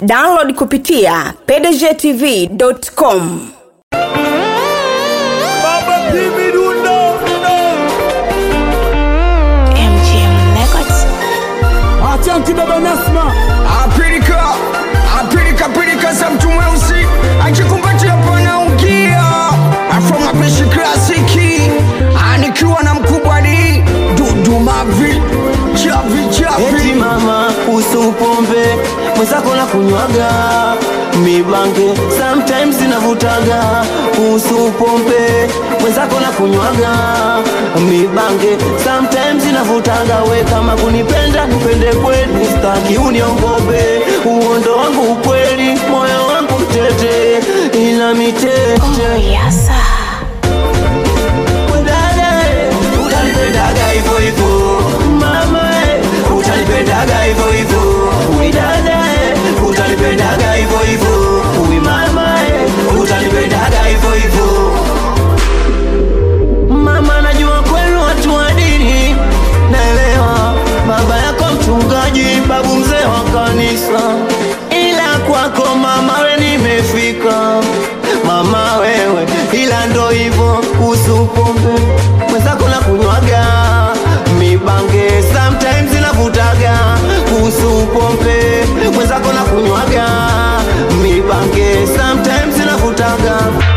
Download kupitia pdgtv.com. Baba Pimi Dundo MGM Records. Achanti Baba Nasma Apirika za mtu mweusi ajikumbatia pana ungia Afro mapishi klasiki anikiwa na mkubwa ni Dudu Mavi Chavi Eti mama usupombe mwenzako na kunywaga mibange sometimes inavutaga usupombe mwenzako na kunywaga mibange sometimes inavutaga we kama kunipenda nipende kweli staki uniongobe uondo wangu ukweli moyo wangu tete ila mitete Yasa utanipendaga hivyo hivyo mama utanipendaga hivyo hivyo uidada utanipendaga hivyo hivyo uimama utanipendaga hivyo hivyo mama najua kwenu watu wa dini naelewa baba yako mchungaji babu mzee wa kanisa ila kwako mama we nimefika mama wewe ila ndo hivyo usupombe mwenzako na kunywaga mibange sometimes inavutaga usupombe mwenzako na kunywaga mibange sometimes inavutaga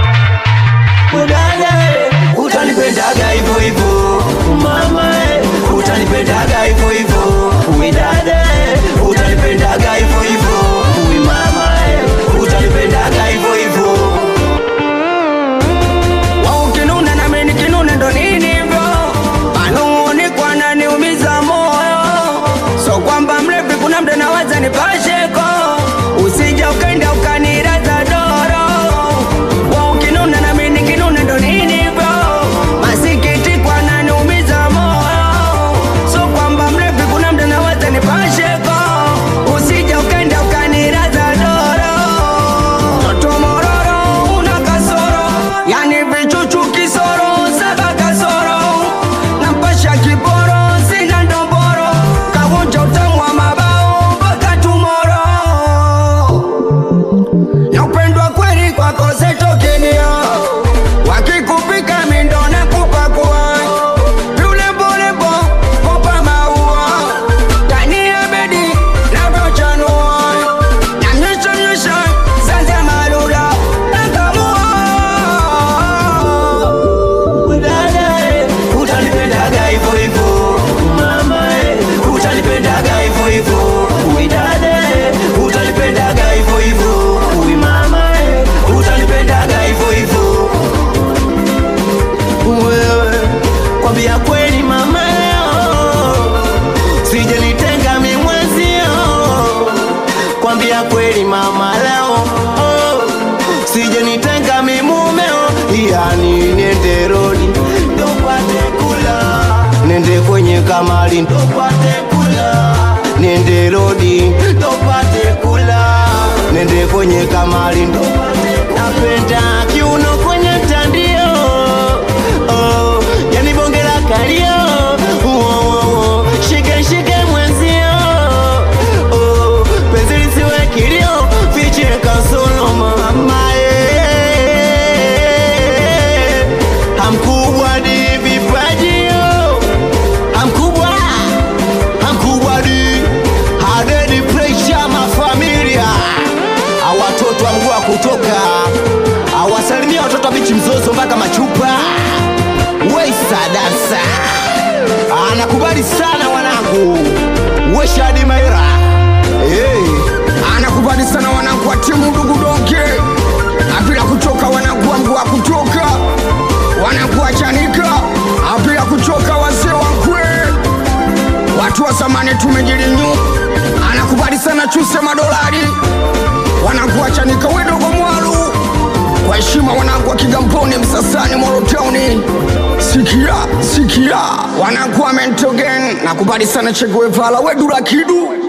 udada utanipendaga hivyo hivyo mama utanipendaga hivyo hivyo udada utanipendaga hivyo hivyo mama utanipendaga hivyo hivyo wao kinuna na mimi kinuna ndo nini hivyo anuoni kwa nani umiza moyo so kwamba mlevi kuna mda nawaza nipasheko usija ukaenda ukaniraza doro wao kinuna na mimi kinuna ndo nini hivyo masikiti kwa nani umiza moyo so kwamba mlevi kuna mda nawaza nipasheko usija ukaenda ukaniraza doro toto mororo una kasoro yani vichuchu kisoro saba kasoro nampasha kiboro sina ndomboro kavunja utamu wa mabao mpaka tumoro na upendwa kweli kwako setokenia wakikupika mindo na kupakua viulembolebo kopa maua ndani ya bedi na vyochanua na mnyesha sasa maluda nakamua udada utanipendaga hivyo hivyo mama utanipendaga hivyo hivyo uidada utanipendaga hivyo hivyo uimama utanipendaga hivyo hivyo wewe kwambia kweli mama sije nitenga mimwezio kwambia kweli mama leo sije nitenga mimumeo yani nende rodi ndopate kula nende kwenye kamari ndopate kula nende rodi ndopate kula nende kwenye kamari ndopate kula napenda kiuno kwenye mtandio yani bonge la kalio shike mwenzio penzi lisiwe kilio fiche kasolo mama hamkubwa di vipajio hamkubwa di hadedi pressure mafamilia awatoto amgua kutoka awasalimia watoto bichi mzozo mpaka machupa weisa dansa anakubali sana wanangu weshadi maira anakubali sana wanangu wa timu ndugu donge apila kutoka wanangu wa mguu wa kutoka wanangu wa chanika apila kutoka wazee wankwe watu wa zamani tumejilinyu anakubali sana chuse madolari wanangu wa chanika wedogo mwalu kwa heshima wanangu wa Kigamboni Msasani Morotoni sikia wanangu wa Mentogen nakubali sana Che Guevara wedura kidu